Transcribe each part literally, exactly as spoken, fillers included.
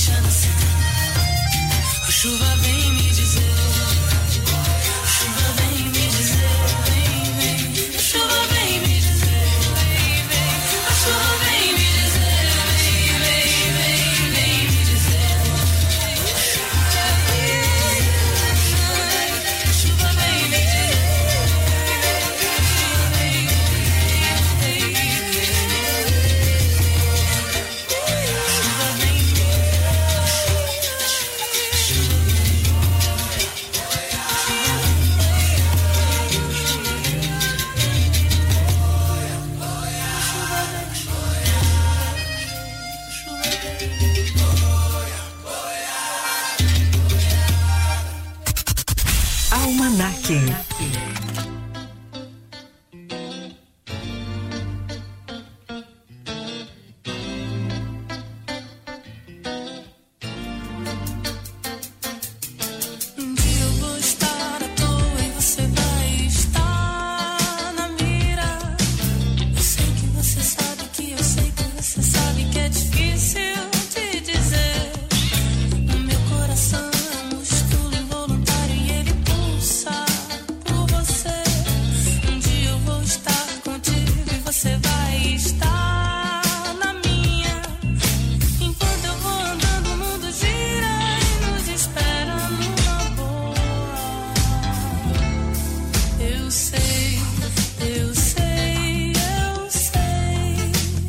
deixa nascer. A chuva vem me dizer, a chuva vem me dizer, vem, vem. A chuva vem me dizer, vem, vem. A chuva vem me dizer, vem, vem, vem, vem me dizer. A chuva vem me dizer. Almanaque. Um dia eu vou estar à toa e você vai estar na mira. Eu sei que você sabe que eu sei que você sabe que é difícil de dizer. No meu coração é um músculo involuntário e ele pulsa por você. Um dia eu vou estar contigo e você vai estar na minha. Enquanto eu vou andando, o mundo gira e nos espera numa boa. Eu sei, eu sei, eu sei.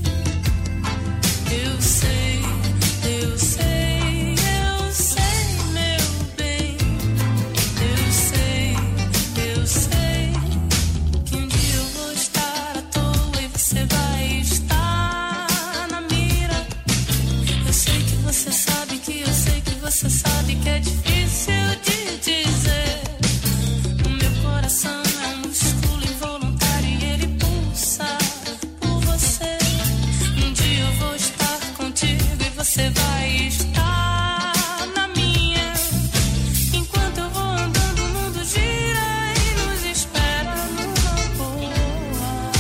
Eu sei, eu sei, eu sei, meu bem. Eu sei, eu sei que um dia eu vou estar à toa e você vai estar na mira. Eu sei que você sabe que eu sei que você sabe que é difícil de dizer. O meu coração é um músculo involuntário e ele pulsa por você. Um dia eu vou estar contigo e você vai estar na minha. Enquanto eu vou andando, o mundo gira e nos espera numa boa.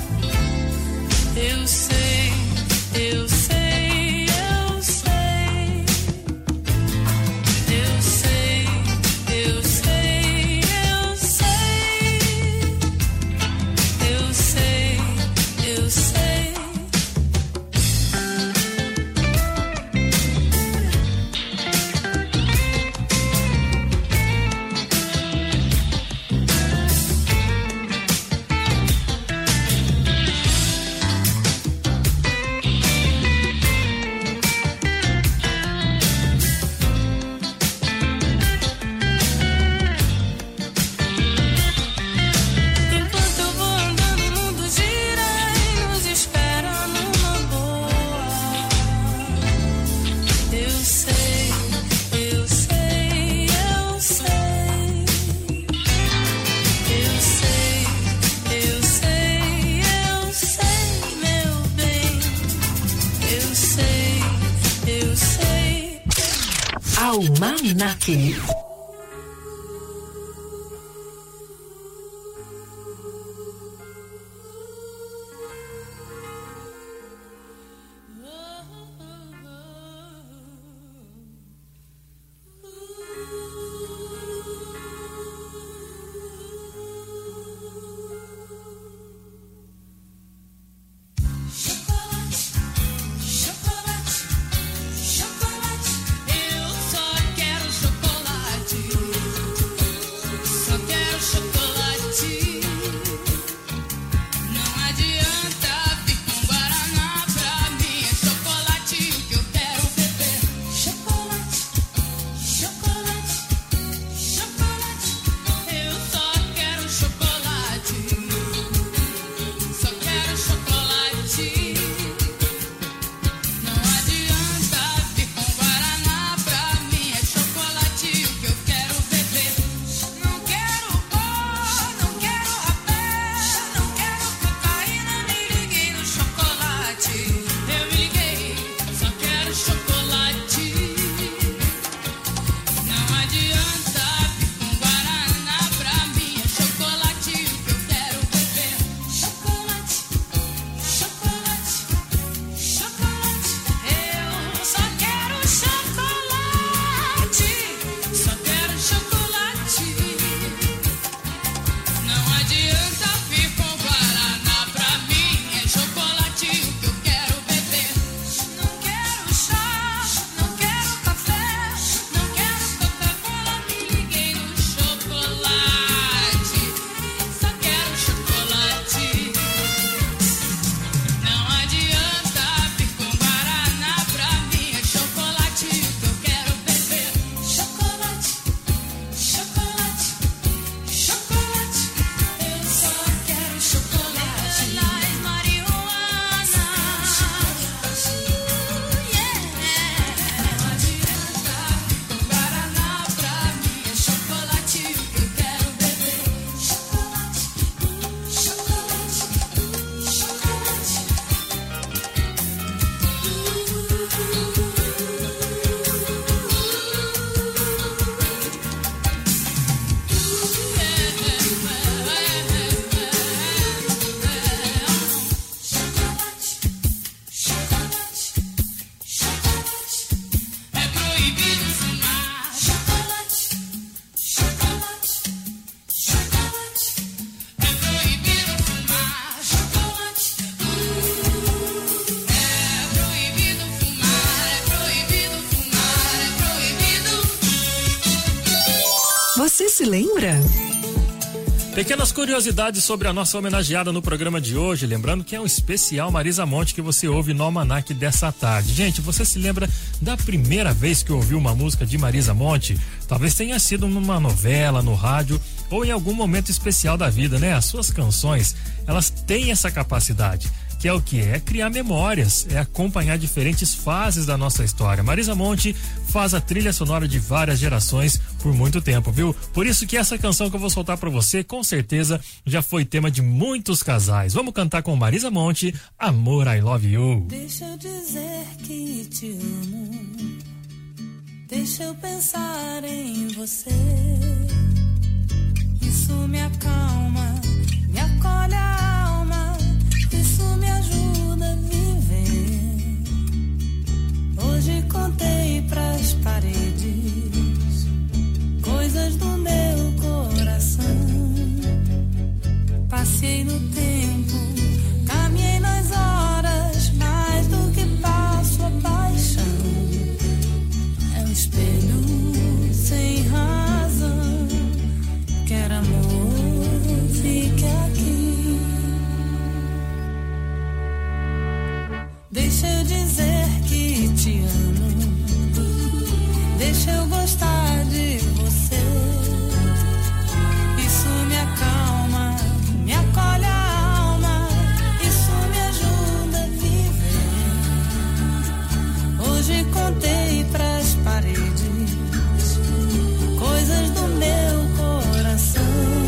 Eu sei, eu sei, eu sei. Eu sei, eu sei, eu sei. Eu sei, eu sei. Enquanto eu vou andando, o mundo gira e nos espera numa boa. Eu sei, eu sei, eu sei. Eu sei, eu sei, eu sei, meu bem. Eu sei, eu sei. Almanaque. Chocolate, chocolate, chocolate. Eu só quero chocolate. se lembra? Pequenas curiosidades sobre a nossa homenageada no programa de hoje, lembrando que é um especial Marisa Monte que você ouve no Almanac dessa tarde. Gente, você se lembra da primeira vez que ouviu uma música de Marisa Monte? Talvez tenha sido numa novela, no rádio ou em algum momento especial da vida, né? As suas canções, elas têm essa capacidade, que é o que? É criar memórias, é acompanhar diferentes fases da nossa história. Marisa Monte faz a trilha sonora de várias gerações por muito tempo, viu? Por isso que essa canção que eu vou soltar pra você, com certeza, já foi tema de muitos casais. Vamos cantar com Marisa Monte, Amor, I Love You. Deixa eu dizer que te amo, deixa eu pensar em você, isso me acalma, me acolhe a alma, isso me ajuda a viver. Hoje contei pras paredes coisas do meu coração. Passei no tempo, caminhei nas horas, mais do que passo a paixão. É um espelho sem razão, quer amor, fique aqui. Deixa eu dizer que te amo, deixa eu gostar de você, isso me acalma, me acolhe a alma, isso me ajuda a viver. Hoje contei pras paredes coisas do meu coração.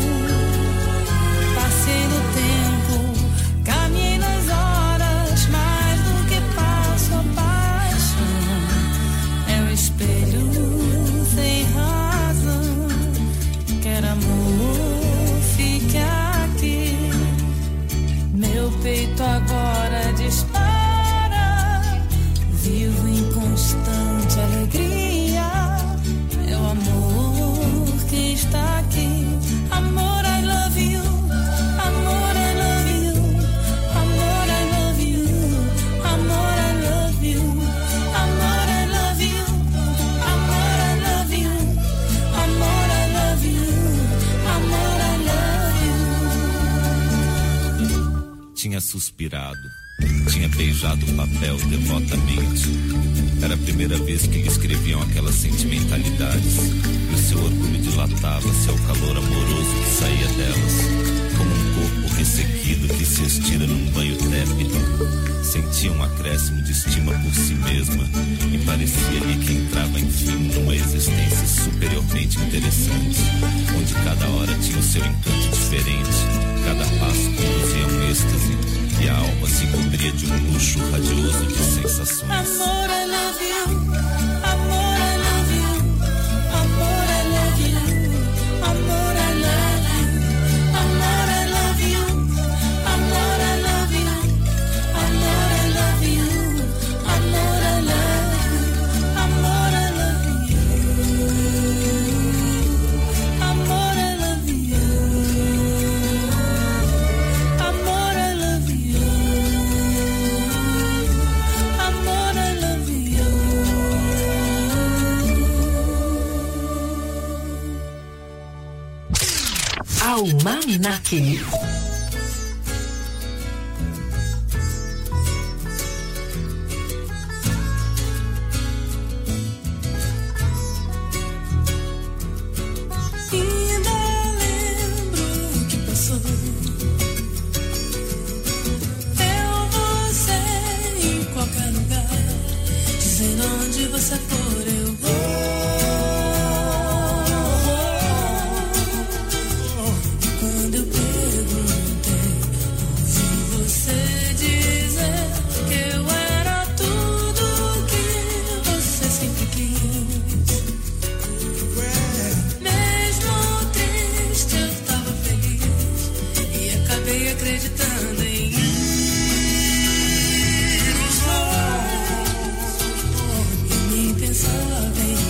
Passei no tempo, caminhei nas horas, mais do que passo a paixão. É um espelho sem razão, quer amor, fique aqui. Meu peito agora dispara, vivo em constante alegria. É o amor que está aqui. Amor, I love you. Amor, I love you. Amor, I love you. Amor, I love you. Amor, I love you. Amor, I love you. Amor, I love you. Amor, I love you. Tinha suspirado, tinha beijado o papel devotamente. Era a primeira vez que lhe escreviam aquelas sentimentalidades, e o seu orgulho dilatava-se ao calor amoroso que saía delas, como um corpo ressequido que se estira num banho tépido. Sentia um acréscimo de estima por si mesma e parecia-lhe que entrava enfim numa existência superiormente interessante, onde cada hora tinha o seu encanto diferente, cada passo conduzia a um êxtase e a alma se cobria de um luxo radioso de sensações. Amor, I love you. Amor, I love you. Amor, I love you. Amor, I love you. Amor, I love you. Amor, I love you. Amor, I love you. Amor, I love you. Amor, I love you. Amor, I love you. Amor, I love you. Amor, I love you. Almanac. Ainda lembro o que passou. Eu, você, em qualquer lugar, dizendo onde você for, eu vou. E quando eu perguntei, ouvi você dizer que eu era tudo que você sempre quis. Mesmo triste, eu tava feliz e acabei acreditando em ilusões. Eu nem pensava em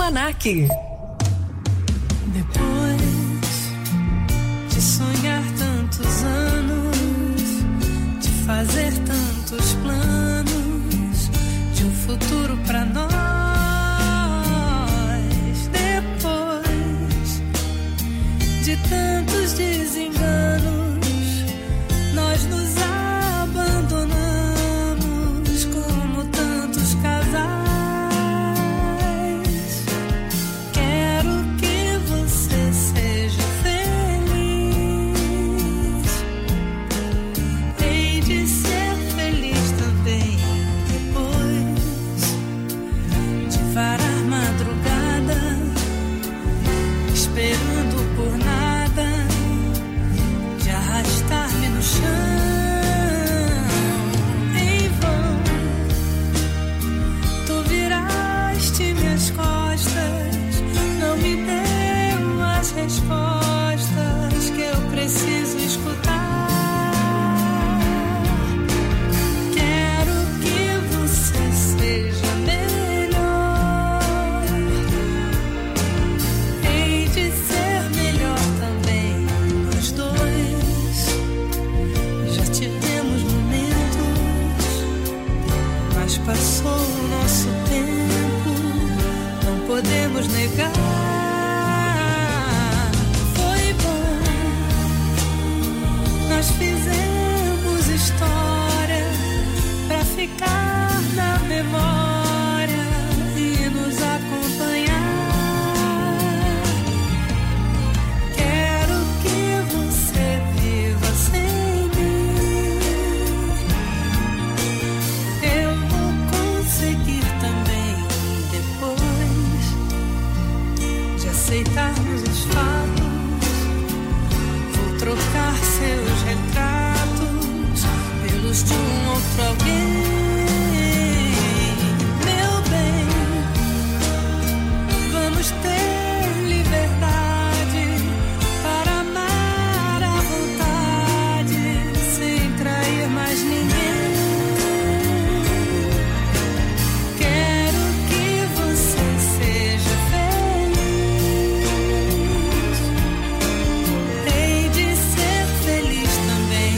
Almanaque. Depois de sonhar tantos anos, de fazer tantos planos, de um futuro pra nós, depois de tantos desenganos, nós nos abandonamos como tantos casais. Esperando por nada, de arrastar-me no chão. Em vão, tu viraste minhas costas, não me deu as respostas que eu preciso escutar. Quero que você seja melhor. Hei de ser melhor também, nós dois. Já tivemos momentos, mas passou o nosso tempo, não podemos negar. Foi bom, nós fizemos história pra ficar na memória e nos acompanhar. Quero que você viva sem mim. Eu vou conseguir também, depois de aceitarmos os fatos. Vou trocar seus retratos pelos de um outro alguém. Meu bem, vamos ter liberdade para amar à vontade, sem trair mais ninguém. Quero que você seja feliz. Hei de ser feliz também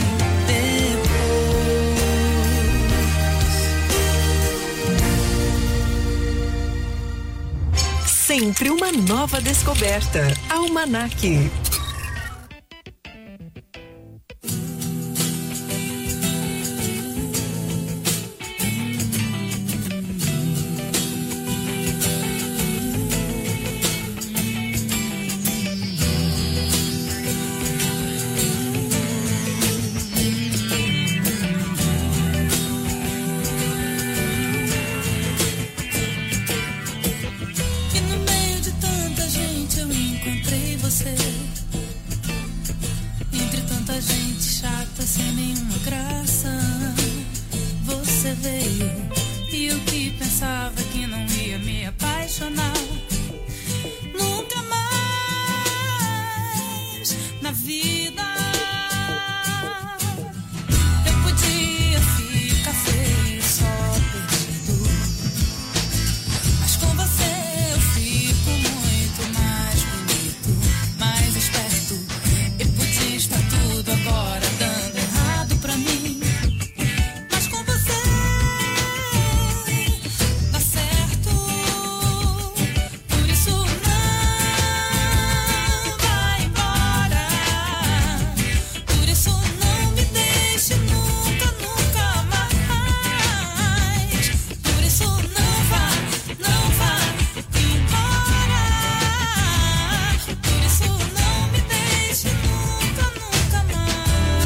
depois. Sempre uma nova descoberta. Almanaque. E no meio de tanta gente eu encontrei você. Entre tanta gente chata sem nenhuma graça, você veio. E eu que pensava que não ia me apaixonar nunca mais na vida. Eu podia ficar feio, só perdido, mas com você eu fico muito mais bonito, mais esperto. Eu podia estar tudo agora dando errado pra mim, mas com você dá certo. Por isso não vai embora. Por isso não me deixe nunca, nunca mais. Por isso não vá, não vá embora. Por isso não me deixe nunca, nunca mais.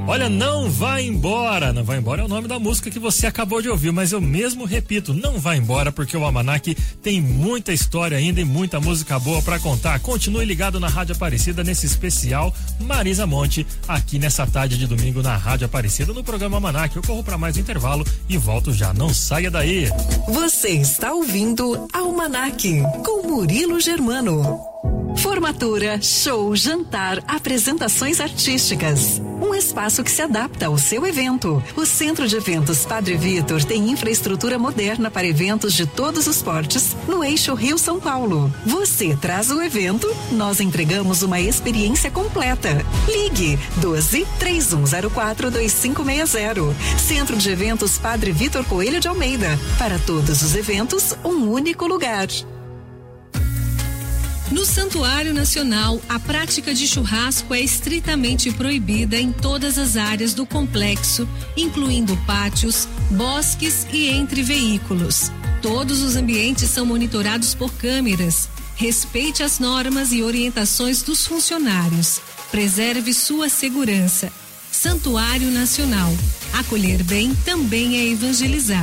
Olha, não vai embora. Não vai embora é o nome da música que você acabou de ouvir, mas eu mesmo repito, não vai embora, porque o Almanac tem muita história ainda e muita música boa pra contar. Continue ligado na Rádio Aparecida nesse especial Marisa Monte, aqui nessa tarde de domingo na Rádio Aparecida, no programa Almanac. Eu corro pra mais um intervalo e volto já. Não saia daí. Você está ouvindo Almanac com Murilo Germano. Formatura, show, jantar, apresentações artísticas. Um espaço que se adapta ao seu evento. O Centro de Eventos Padre Vitor tem infraestrutura moderna para eventos de todos os portes no eixo Rio-São Paulo. Você traz o evento, nós entregamos uma experiência completa. Ligue doze, três um zero quatro, dois cinco seis zero. Centro de Eventos Padre Vitor Coelho de Almeida. Para todos os eventos, um único lugar. No Santuário Nacional, a prática de churrasco é estritamente proibida em todas as áreas do complexo, incluindo pátios, bosques e entre veículos. Todos os ambientes são monitorados por câmeras. Respeite as normas e orientações dos funcionários. Preserve sua segurança. Santuário Nacional. Acolher bem também é evangelizar.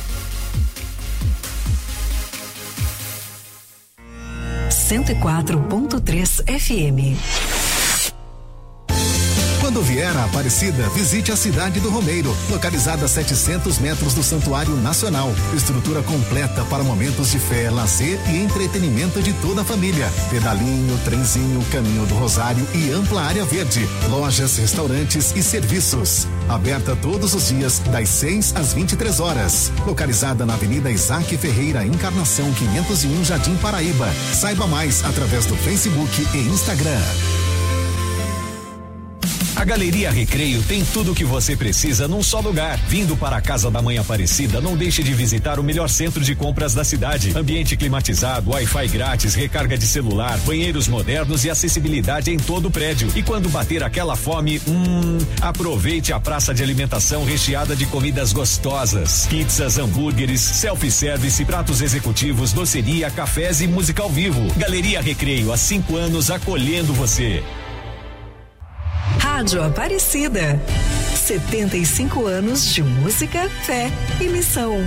cento e quatro ponto três F M. Quando vier a Aparecida, visite a cidade do Romeiro, localizada a setecentos metros do Santuário Nacional. Estrutura completa para momentos de fé, lazer e entretenimento de toda a família. Pedalinho, trenzinho, caminho do Rosário e ampla área verde. Lojas, restaurantes e serviços. Aberta todos os dias, das seis às vinte e três horas. Localizada na Avenida Isaac Ferreira, Encarnação quinhentos e um, Jardim Paraíba. Saiba mais através do Facebook e Instagram. A Galeria Recreio tem tudo o que você precisa num só lugar. Vindo para a Casa da Mãe Aparecida, não deixe de visitar o melhor centro de compras da cidade. Ambiente climatizado, Wi-Fi grátis, recarga de celular, banheiros modernos e acessibilidade em todo o prédio. E quando bater aquela fome, hum, aproveite a praça de alimentação recheada de comidas gostosas. Pizzas, hambúrgueres, self-service, pratos executivos, doceria, cafés e música ao vivo. Galeria Recreio, há cinco anos acolhendo você. Rádio Aparecida. setenta e cinco anos de música, fé e missão.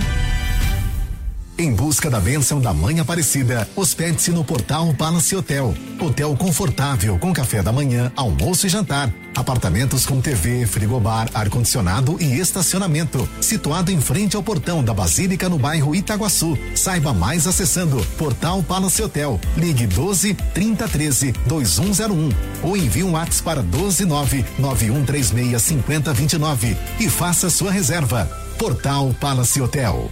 Em busca da bênção da Mãe Aparecida, hospede-se no Portal Palace Hotel. Hotel confortável, com café da manhã, almoço e jantar. Apartamentos com T V, frigobar, ar-condicionado e estacionamento. Situado em frente ao portão da Basílica, no bairro Itaguaçu. Saiba mais acessando Portal Palace Hotel. Ligue doze, trinta, treze, vinte e um zero um ou envie um WhatsApp para doze, nove, nove um três seis, cinco zero dois nove e faça sua reserva. Portal Palace Hotel.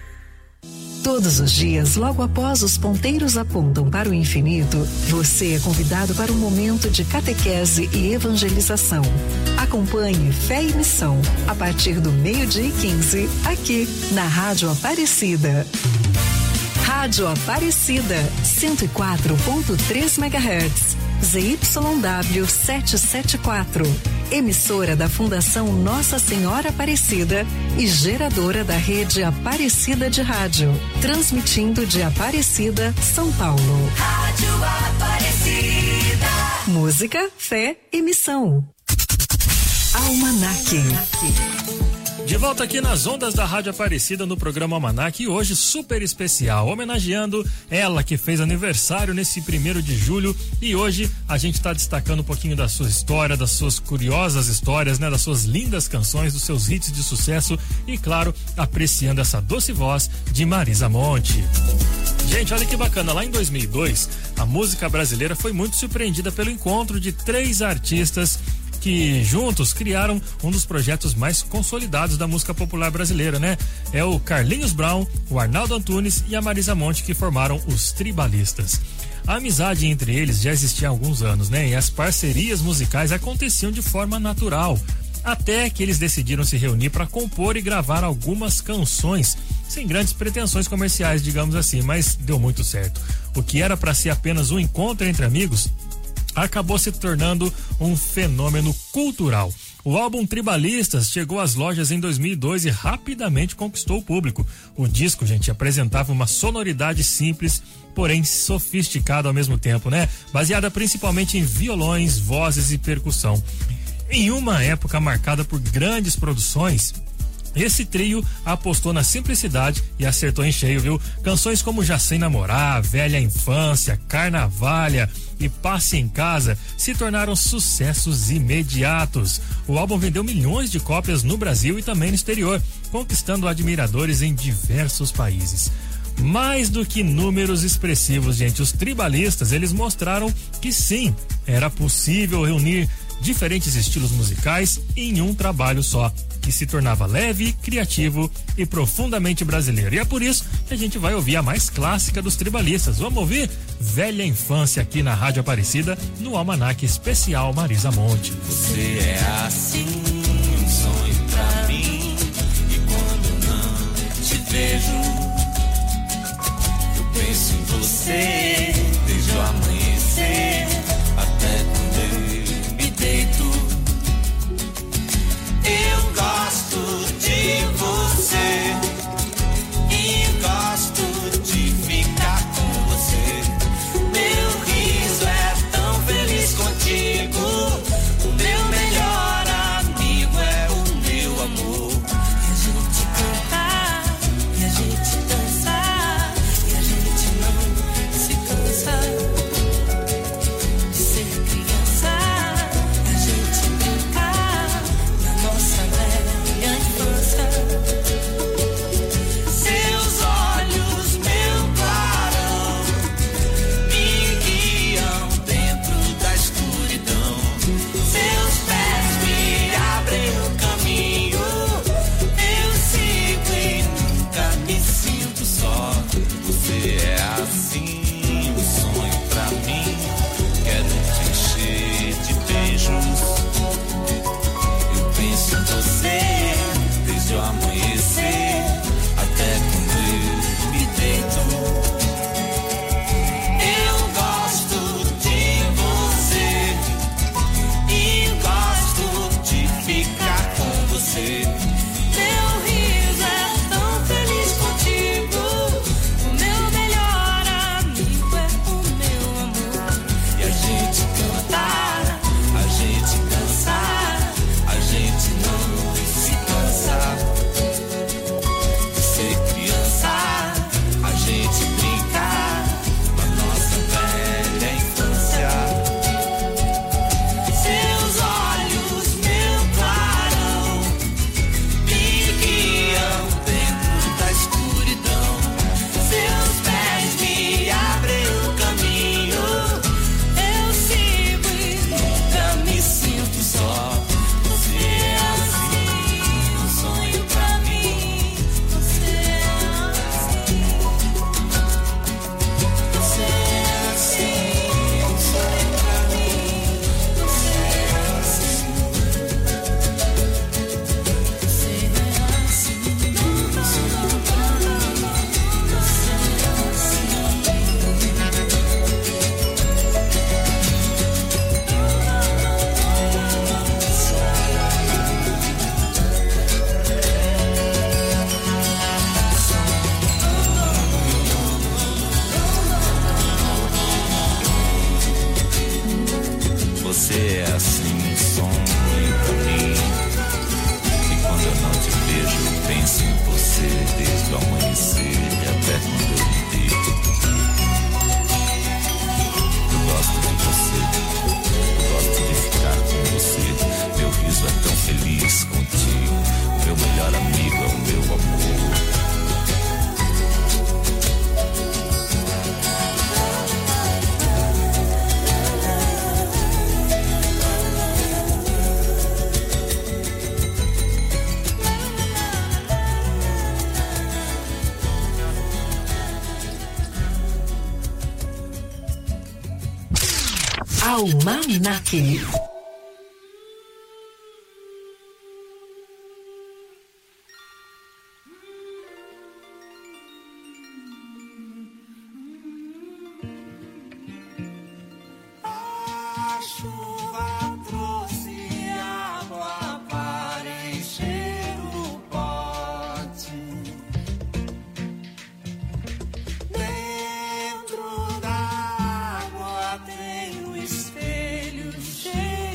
Todos os dias, logo após os ponteiros apontam para o infinito, você é convidado para um momento de catequese e evangelização. Acompanhe Fé e Missão, a partir do meio-dia e quinze, aqui na Rádio Aparecida. Rádio Aparecida, cento e quatro ponto três megahertz, Z Y W setecentos e setenta e quatro. Emissora da Fundação Nossa Senhora Aparecida e geradora da rede Aparecida de Rádio. Transmitindo de Aparecida, São Paulo. Rádio Aparecida. Música, fé e missão. Almanac. De volta aqui nas ondas da Rádio Aparecida no programa Almanac, e hoje super especial, homenageando ela que fez aniversário nesse primeiro de julho, e hoje a gente está destacando um pouquinho da sua história, das suas curiosas histórias, né, das suas lindas canções, dos seus hits de sucesso e, claro, apreciando essa doce voz de Marisa Monte. Gente, olha que bacana, lá em dois mil e dois, a música brasileira foi muito surpreendida pelo encontro de três artistas que juntos criaram um dos projetos mais consolidados da música popular brasileira, né? É o Carlinhos Brown, o Arnaldo Antunes e a Marisa Monte, que formaram os Tribalistas. A amizade entre eles já existia há alguns anos, né? E as parcerias musicais aconteciam de forma natural, até que eles decidiram se reunir para compor e gravar algumas canções, sem grandes pretensões comerciais, digamos assim, mas deu muito certo. O que era para ser apenas um encontro entre amigos acabou se tornando um fenômeno cultural. O álbum Tribalistas chegou às lojas em dois mil e dois e rapidamente conquistou o público. O disco, gente, apresentava uma sonoridade simples, porém sofisticada ao mesmo tempo, né? Baseada principalmente em violões, vozes e percussão. Em uma época marcada por grandes produções, esse trio apostou na simplicidade e acertou em cheio, viu? Canções como Já Sei Namorar, Velha Infância, Carnavalha e Passe em Casa se tornaram sucessos imediatos. O álbum vendeu milhões de cópias no Brasil e também no exterior, conquistando admiradores em diversos países. Mais do que números expressivos, gente, os tribalistas, eles mostraram que sim, era possível reunir diferentes estilos musicais em um trabalho só, que se tornava leve, criativo e profundamente brasileiro. E é por isso que a gente vai ouvir a mais clássica dos tribalistas. Vamos ouvir Velha Infância aqui na Rádio Aparecida, no Almanaque Especial Marisa Monte. Você é assim, um sonho pra mim, e quando não te vejo, eu penso em você, desde o amanhecer até quando eu me deito. Eu gosto de você e gosto de ficar com você. Meu riso é tão feliz contigo. O meu melhor amigo é o meu amor. E a gente cantar, e a gente dançar, e a gente não se cansa de ser criança. A gente brincar na nossa velha infância. Seus olhos, meu clarão, me guiam dentro da escuridão. Seus pés me abrem o caminho. Eu sigo e nunca me sinto só. Você é assim, um sonho pra mim. Quero te encher de beijos. Eu penso em você desde o amanhecer até quando eu me deito. Eu gosto de você e gosto de ficar com você. Meu riso é tão feliz contigo. O meu melhor amigo é o meu amor. E a gente cantar, a gente dançar, a gente não se cansa de ser criança, a gente brincar na nossa velha infância. Seus olhos, meu clarão, Me guiam dentro da escuridão. seus pés me abrem o caminho. Eu sigo e nunca me sinto só. Você é assim, um sonho pra mim. Você é assim. Você é assim, um sonho pra mim. Você é assim. Você é assim, um sonho pra mim. Você é Você é assim, um sonho pra mim. E quando eu não te vejo, eu penso em você desde o amanhecer e até quando eu me deito. Eu gosto de você, eu gosto de ficar com você. Meu riso é tão feliz contigo. Meu melhor amigo é o meu amor. Almanaque. a chuva trouxe água para encher o pote. Dentro da água tem um espelho cheio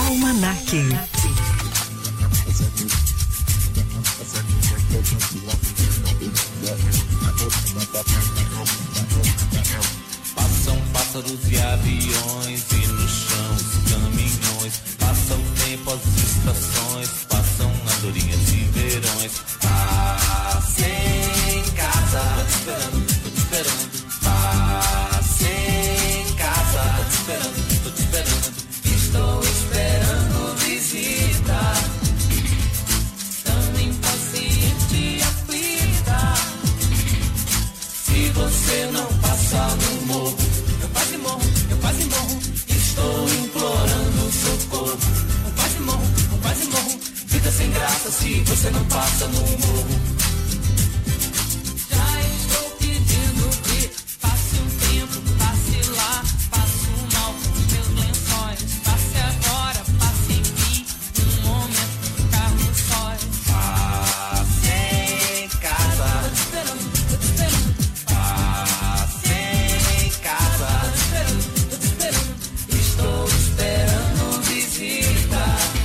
Almanaque. Passam pássaros e aviões e no chão os caminhões. Passa o tempo, as estações, passam andorinhas e verões. Passe em casa, tô te esperando, tô te esperando. Passe em casa, tô te esperando, tô te esperando. Estou esperando visita, tão impaciente e aflita. Se você não passa no morro, eu quase morro, eu quase morro. Estou implorando socorro. Eu quase morro, eu quase morro. Vida sem graça se você não passa no morro. Já estou pedindo que passe um tempo, passe lá, passe um mal com meus lençóis. Passe agora, passe em mim, um momento ficar no sóis. Passe em casa, tô te esperando, tô te esperando. Passe em casa, tô te esperando, tô te esperando. Estou esperando visita,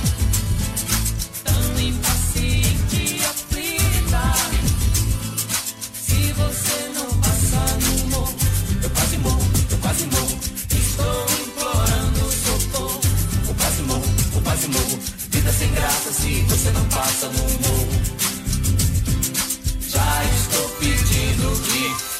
tão impaciente e aflita. Se você não passa no morro, eu quase morro, eu quase morro. Estou implorando socorro. Eu quase morro, eu quase morro. Vida sem graça se você não passa no morro. Já estou pedindo que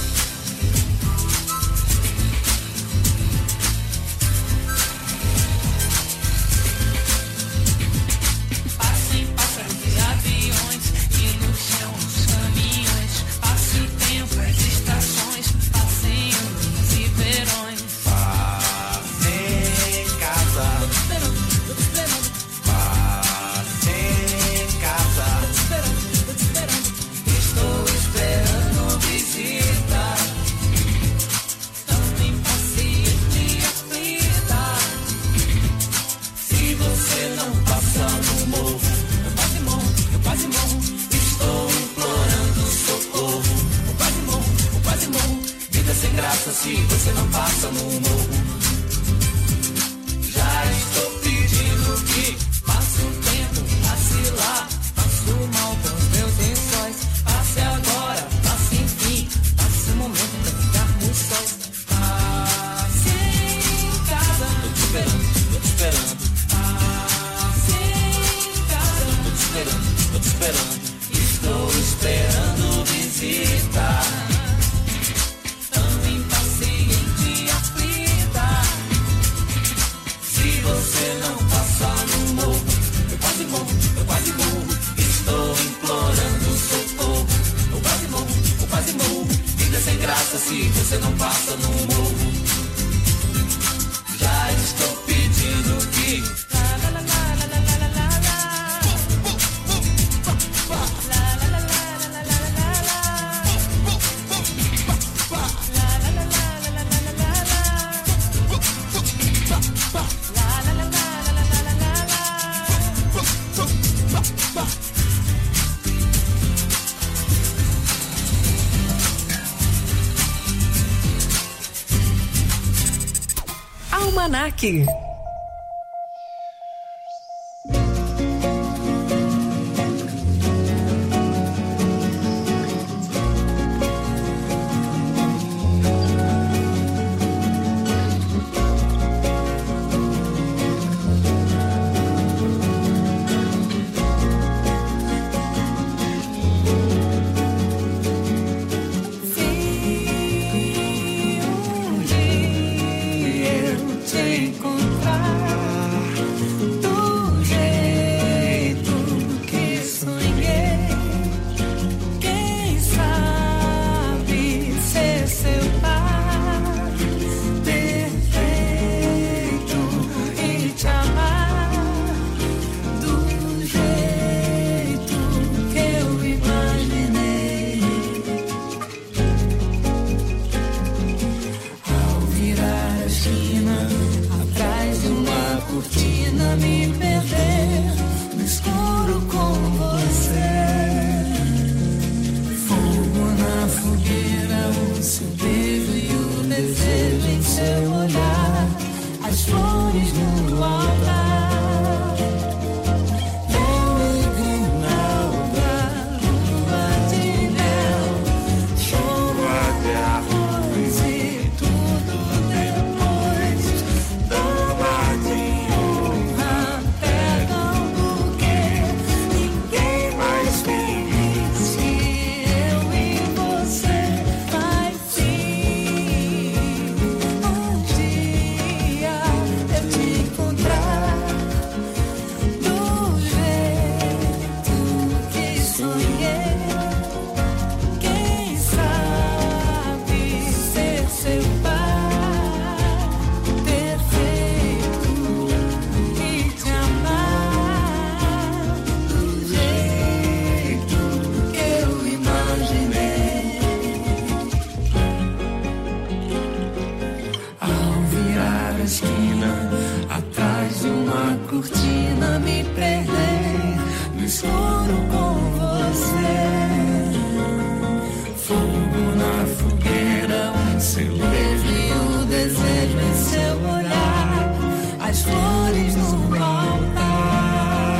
passem pássaros e aviões e no chão os caminhões. Passe o tempo, as estações, passem anos e verões. Passe em casa, tô te esperando, tô te esperando. Passe em casa, tô te esperando, tô te esperando. Estou esperando visita, tão impaciente e aflita. Se você não passa no morro, eu quase morro, eu quase morro. Estou implorando socorro. Eu quase morro, eu quase morro. Vida sem graça se você não passa no morro. Já estou pedindo que passe o tempo, passe lá, passe o mal com os meus lençóis. Passe agora, passe enfim, passe o momento pra ficarmos sós. Passe em casa, tô te esperando, tô te esperando. Passe em casa, tô te esperando, tô te esperando. Estou esperando visita, tão impaciente e aflita. Se você não passar no morro, eu quase morro, eu quase morro. Estou implorando socorro. Eu quase morro, eu quase morro. Vida sem graça se você não passa no morro. Já estou pedindo que Almanaque. seu olhar, as flores no altar. esquina, atrás de uma cortina, me perder no escuro com você. Fogo na fogueira, um seu beijo e o desejo em seu olhar, as flores no altar.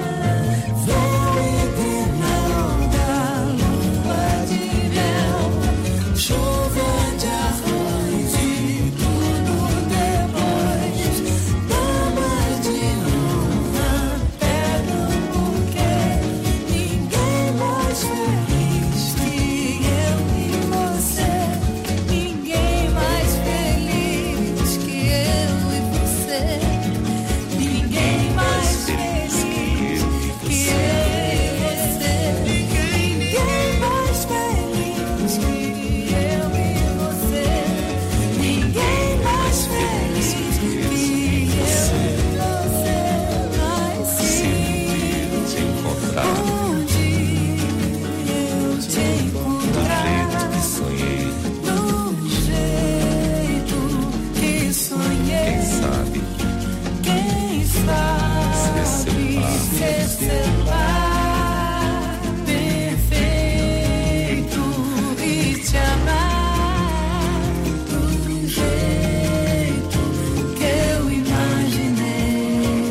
Verdenal da lua de mel, chuva de arroz e tudo depois. Damas de honra pegam um buquê, ninguém mais feliz que eu e você. Ninguém mais feliz que eu e você. Ninguém mais feliz que eu e você. Ninguém mais feliz que eu e você. Ninguém mais feliz que eu e você. Mas se onde eu te encontrar, Sonhei, do jeito que sonhei, sabe, quem sabe ser seu lar perfeito e te amar do jeito que eu imaginei.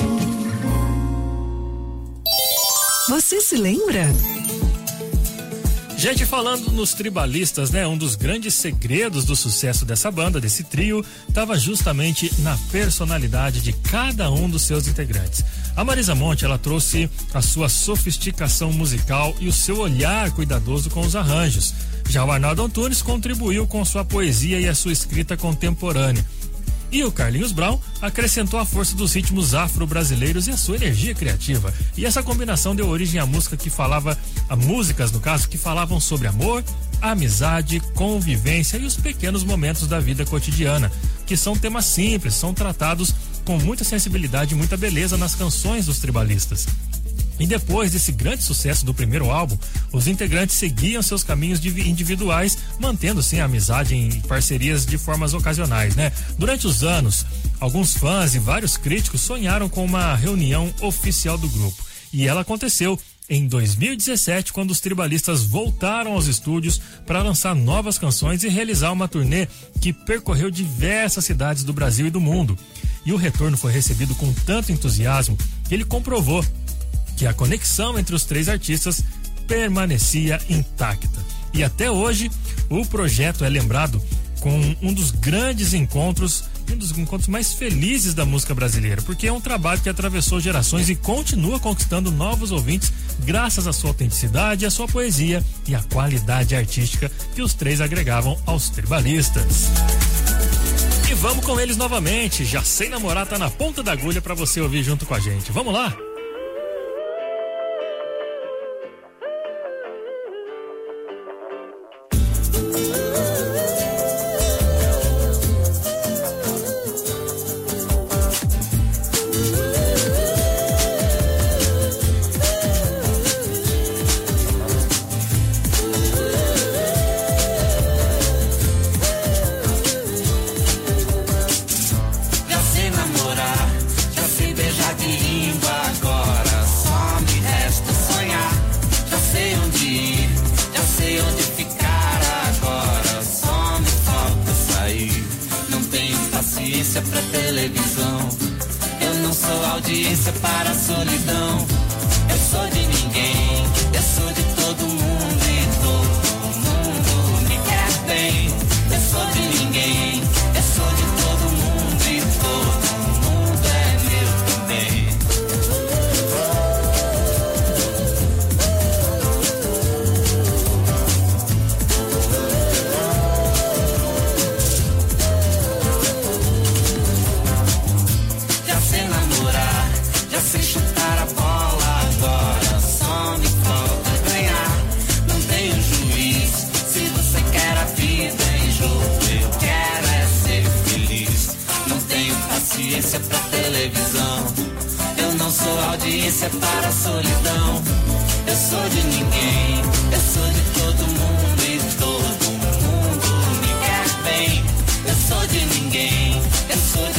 Você se lembra? Gente, falando nos tribalistas, né? Um dos grandes segredos do sucesso dessa banda, desse trio, estava justamente na personalidade de cada um dos seus integrantes. A Marisa Monte, ela trouxe a sua sofisticação musical e o seu olhar cuidadoso com os arranjos. Já o Arnaldo Antunes contribuiu com sua poesia e a sua escrita contemporânea. E o Carlinhos Brown acrescentou a força dos ritmos afro-brasileiros e a sua energia criativa. E essa combinação deu origem à música que falava, a músicas no caso, que falavam sobre amor, amizade, convivência e os pequenos momentos da vida cotidiana, que são temas simples, são tratados com muita sensibilidade e muita beleza nas canções dos tribalistas. E depois desse grande sucesso do primeiro álbum, os integrantes seguiam seus caminhos individuais, mantendo sim a amizade em parcerias de formas ocasionais, né? Durante os anos, alguns fãs e vários críticos sonharam com uma reunião oficial do grupo. E ela aconteceu em dois mil e dezessete, quando os tribalistas voltaram aos estúdios para lançar novas canções e realizar uma turnê que percorreu diversas cidades do Brasil e do mundo. E o retorno foi recebido com tanto entusiasmo que ele comprovou que a conexão entre os três artistas permanecia intacta. E até hoje, o projeto é lembrado com um dos grandes encontros, um dos encontros mais felizes da música brasileira, porque é um trabalho que atravessou gerações e continua conquistando novos ouvintes graças à sua autenticidade, à sua poesia e à qualidade artística que os três agregavam aos tribalistas. E vamos com eles novamente. Já Sei Namorar tá na ponta da agulha para você ouvir junto com a gente. Vamos lá? Pra televisão, eu não sou audiência para a solidão. Eu sou de ninguém, eu sou de todo mundo e todo mundo me quer bem. Eu sou de ninguém, eu sou de todo mundo e todo mundo é meu também. Sei chutar a bola agora, só me falta ganhar. Não tenho juiz, se você quer a vida em jogo, eu quero é ser feliz. Não tenho paciência pra televisão, eu não sou audiência para a solidão. Eu sou de ninguém, eu sou de todo mundo e todo mundo me quer bem. Eu sou de ninguém, eu sou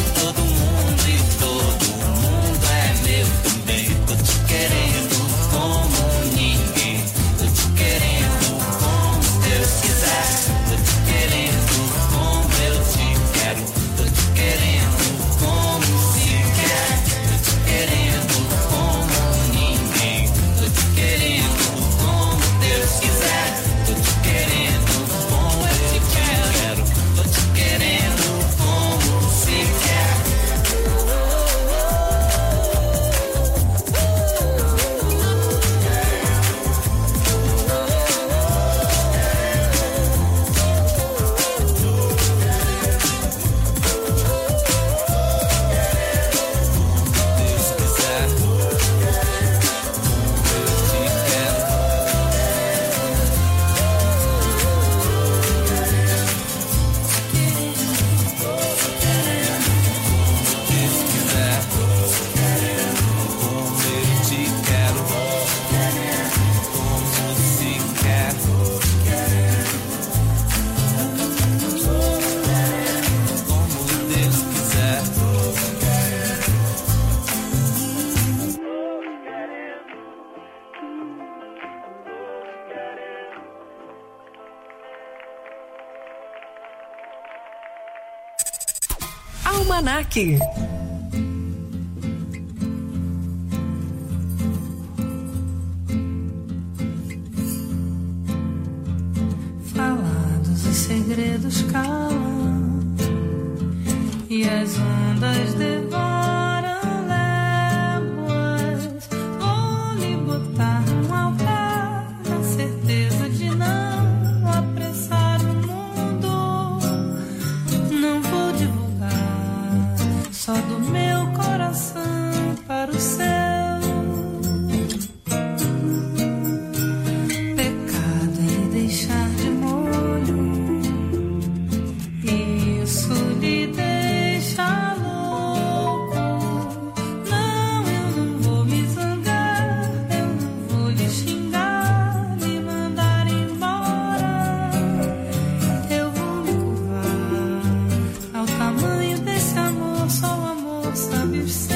Almanac. Falados e segredos calam e as ondas devoram léguas. Vou lhe botar num altar na certeza de não apressar o mundo. Não vou divulgar só do meu coração para o céu. Pecado é deixar de molho, isso lhe deixa louco. Não, eu não vou me zangar, eu não vou lhe xingar, lhe mandar embora. Eu vou me curvar ao tamanho desse amor, só o amor sabe os seus.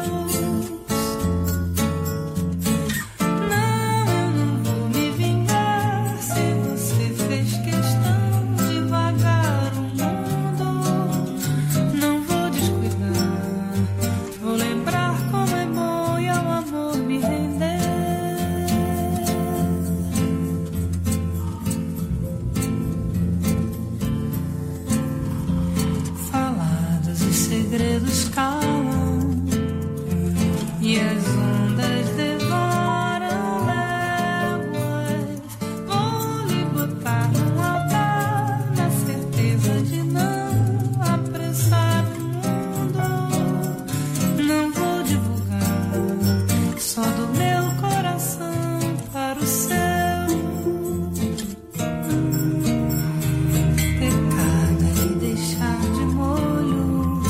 Não, eu não vou me vingar se você fez questão de vagar o mundo. Não vou descuidar, vou lembrar como é bom e ao amor me render. Falados e segredos calam e as ondas devoram léguas. Vou lhe botar num altar na certeza de não apressar o mundo. Não vou divulgar só do meu coração para o céu. Pecado é lhe deixar de molho,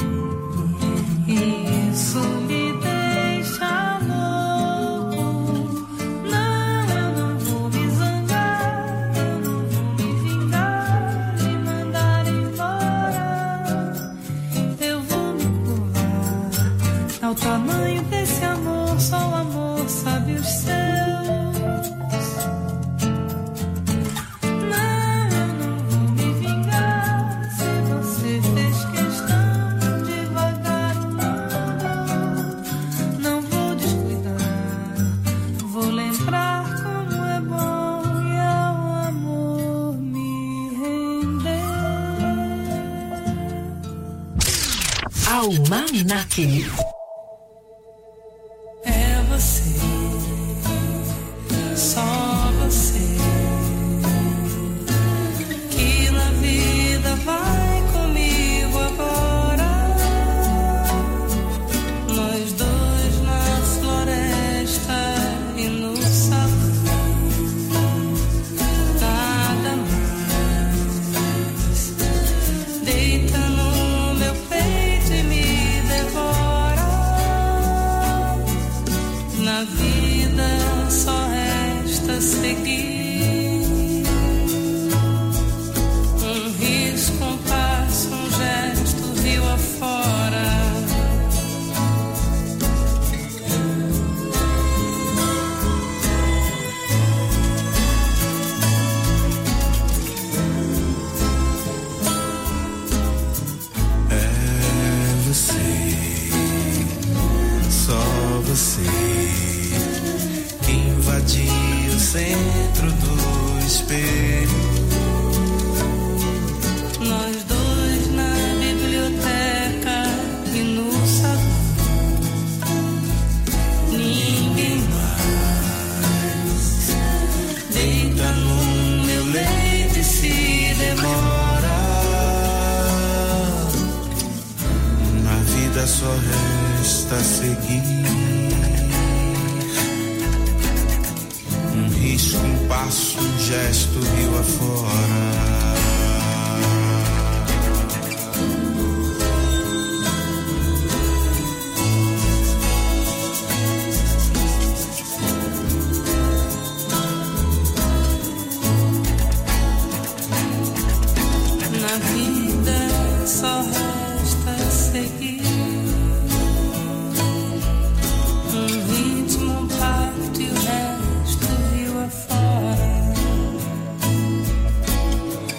isso lhe deixa louco. Não, eu não vou me zangar, eu não vou me vingar, lhe mandar embora. Eu vou me curvar ao tamanho desse amor, só o amor sabe os seus. Não, eu não vou me vingar se você fez questão de vagar o mundo. Não vou descuidar, vou lembrar como é bom e ao amor me render. Almanac. É você, só você, que na vida vai comigo agora. Nós dois na floresta e no sabor, nada mais. Deita no meu peito e me devora. Na vida só resta seguir. Um risco, um passo, um gesto, rio afora. É você, só você, que invadiu o centro do espelho. Nós dois na biblioteca e no salão. Ninguém mais deita no meu leito e se demora. Na vida só resta seguir. Um risco, um passo, um gesto, rio afora. Na vida só resta seguir. Um ritmo, um pacto e o resto rio afora.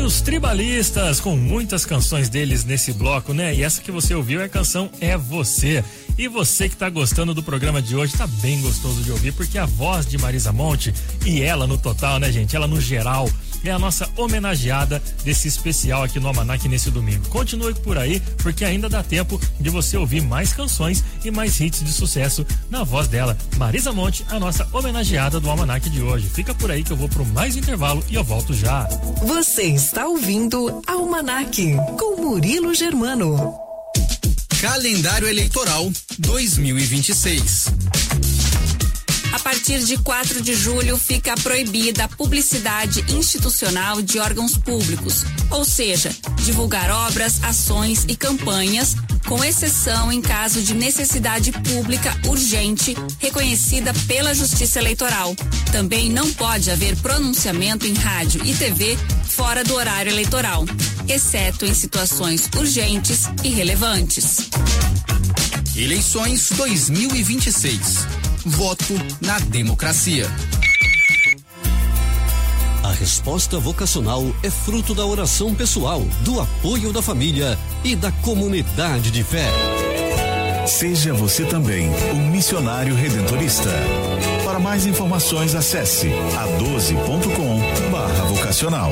Os Tribalistas, com muitas canções deles nesse bloco, né? E essa que você ouviu é a canção É Você. E você que tá gostando do programa de hoje, tá bem gostoso de ouvir, porque a voz de Marisa Monte, e ela no total, né, gente? Ela no geral, é a nossa homenageada desse especial aqui no Almanac nesse domingo. Continue por aí, porque ainda dá tempo de você ouvir mais canções e mais hits de sucesso na voz dela, Marisa Monte, a nossa homenageada do Almanac de hoje. Fica por aí que eu vou pro mais intervalo e eu volto já. Você está ouvindo Almanac com Murilo Germano. Calendário Eleitoral dois mil e vinte e seis. A partir de quatro de julho fica proibida a publicidade institucional de órgãos públicos, ou seja, divulgar obras, ações e campanhas, com exceção em caso de necessidade pública urgente reconhecida pela Justiça Eleitoral. Também não pode haver pronunciamento em rádio e T V fora do horário eleitoral, exceto em situações urgentes e relevantes. Eleições dois mil e vinte e seis. Voto na democracia. A resposta vocacional é fruto da oração pessoal, do apoio da família e da comunidade de fé. Seja você também um missionário redentorista. Para mais informações, acesse a doze ponto com barra vocacional.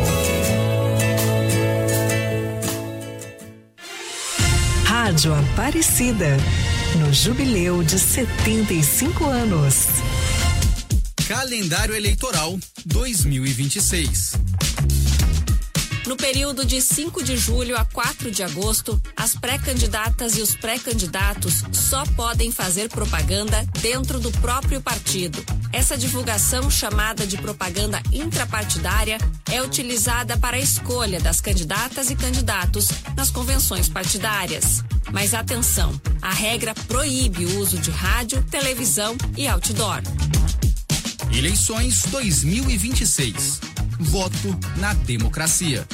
Rádio Aparecida, no jubileu de setenta e cinco anos. Calendário Eleitoral dois mil e vinte e seis. No período de cinco de julho a quatro de agosto, as pré-candidatas e os pré-candidatos só podem fazer propaganda dentro do próprio partido. Essa divulgação, chamada de propaganda intrapartidária, é utilizada para a escolha das candidatas e candidatos nas convenções partidárias. Mas atenção, a regra proíbe o uso de rádio, televisão e outdoor. Eleições dois mil e vinte e seis. Voto na democracia.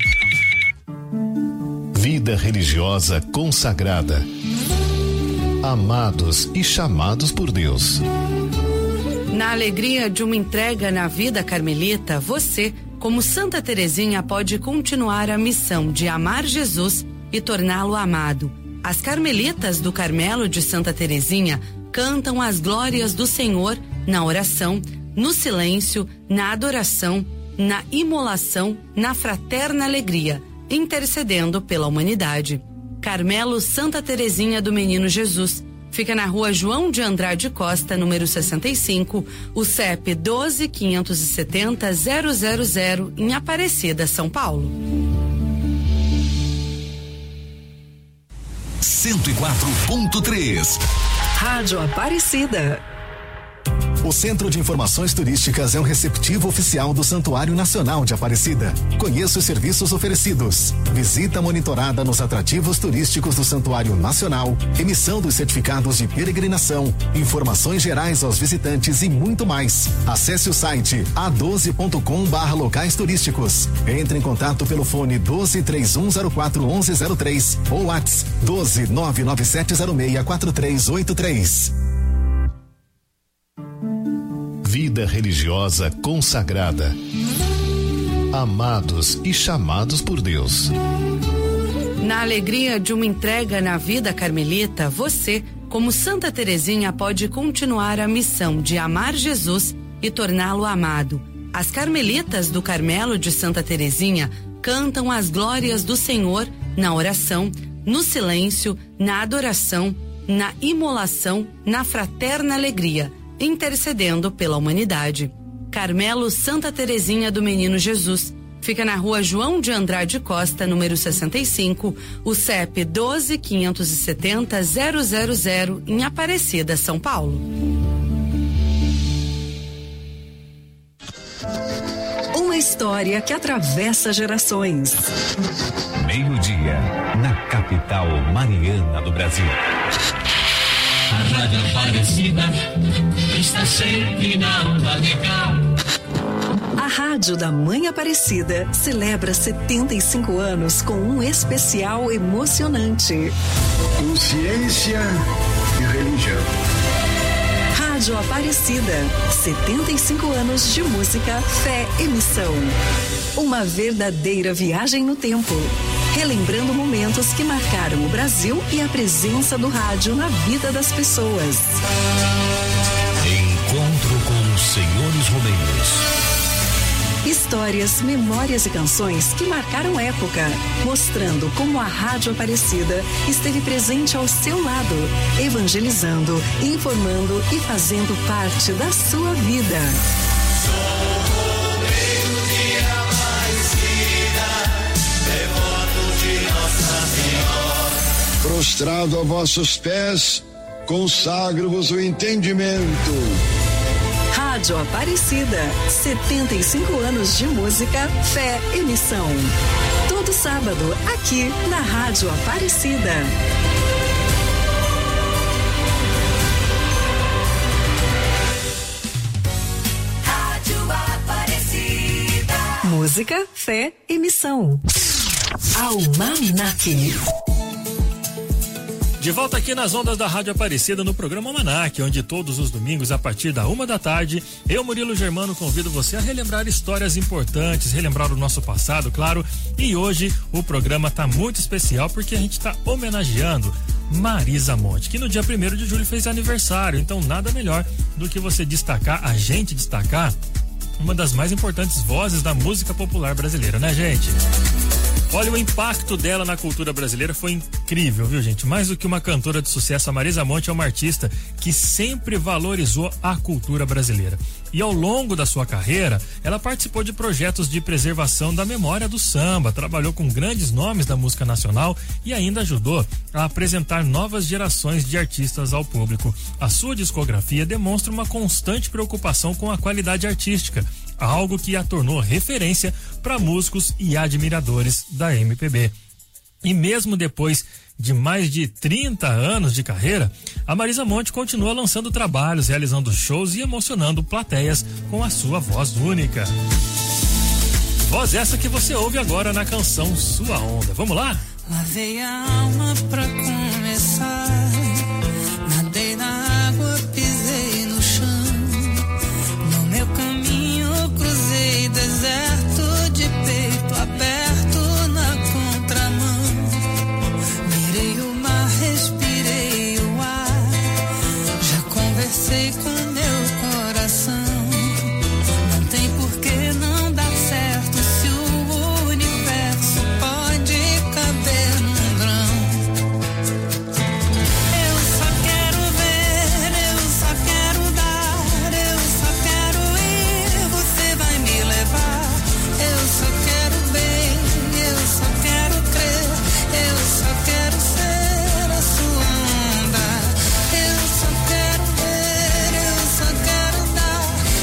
Vida religiosa consagrada. Amados e chamados por Deus. Na alegria de uma entrega na vida carmelita, você, como Santa Teresinha, pode continuar a missão de amar Jesus e torná-lo amado. As carmelitas do Carmelo de Santa Teresinha cantam as glórias do Senhor na oração, no silêncio, na adoração, na imolação, na fraterna alegria, intercedendo pela humanidade. Carmelo Santa Teresinha do Menino Jesus. Fica na rua João de Andrade Costa, número sessenta e cinco, o C E P doze, quinhentos e setenta, zero zero zero, em Aparecida, São Paulo. cento e quatro ponto três. Rádio Aparecida. O Centro de Informações Turísticas é um receptivo oficial do Santuário Nacional de Aparecida. Conheça os serviços oferecidos. Visita monitorada nos atrativos turísticos do Santuário Nacional, emissão dos certificados de peregrinação, informações gerais aos visitantes e muito mais. Acesse o site a doze ponto com barra locais turísticos. Entre em contato pelo fone doze, três um zero quatro, onze zero três ou WhatsApp doze, nove nove sete zero seis, quatro três oito três. Vida religiosa consagrada. Amados e chamados por Deus. Na alegria de uma entrega na vida carmelita, você, como Santa Teresinha, pode continuar a missão de amar Jesus e torná-lo amado. As carmelitas do Carmelo de Santa Teresinha cantam as glórias do Senhor na oração, no silêncio, na adoração, na imolação, na fraterna alegria, intercedendo pela humanidade. Carmelo Santa Teresinha do Menino Jesus. Fica na rua João de Andrade Costa, número sessenta e cinco, o C E P doze, quinhentos e setenta, zero zero zero, em Aparecida, São Paulo. Uma história que atravessa gerações. Meio-dia, na capital mariana do Brasil. A Rádio Aparecida está sempre na onda de cá. A Rádio da Mãe Aparecida celebra setenta e cinco anos com um especial emocionante. Consciência e religião. Rádio Aparecida, setenta e cinco anos de música, fé e missão. Uma verdadeira viagem no tempo, relembrando momentos que marcaram o Brasil e a presença do rádio na vida das pessoas. Encontro com os senhores Romeiros. Histórias, memórias e canções que marcaram época, mostrando como a Rádio Aparecida esteve presente ao seu lado, evangelizando, informando e fazendo parte da sua vida. Sou Romeiro de Aparecida, devoto de Nossa Senhora. Prostrado a vossos pés, consagro-vos o entendimento. Rádio Aparecida, setenta e cinco anos de música, fé e missão. Todo sábado, aqui na Rádio Aparecida. Rádio Aparecida. Música, fé e missão. Almanac. De volta aqui nas ondas da Rádio Aparecida no programa Almanac, onde todos os domingos a partir da uma da tarde, eu, Murilo Germano, convido você a relembrar histórias importantes, relembrar o nosso passado, claro, e hoje o programa tá muito especial porque a gente tá homenageando Marisa Monte, que no dia primeiro de julho fez aniversário, então nada melhor do que você destacar, a gente destacar, uma das mais importantes vozes da música popular brasileira, né, gente? Olha, o impacto dela na cultura brasileira foi incrível, viu, gente? Mais do que uma cantora de sucesso, a Marisa Monte é uma artista que sempre valorizou a cultura brasileira. E ao longo da sua carreira, ela participou de projetos de preservação da memória do samba, trabalhou com grandes nomes da música nacional e ainda ajudou a apresentar novas gerações de artistas ao público. A sua discografia demonstra uma constante preocupação com a qualidade artística, algo que a tornou referência para músicos e admiradores da M P B. E mesmo depois de mais de trinta anos de carreira, a Marisa Monte continua lançando trabalhos, realizando shows e emocionando plateias com a sua voz única. Voz essa que você ouve agora na canção Sua Onda. Vamos lá? Lavei a alma pra começar.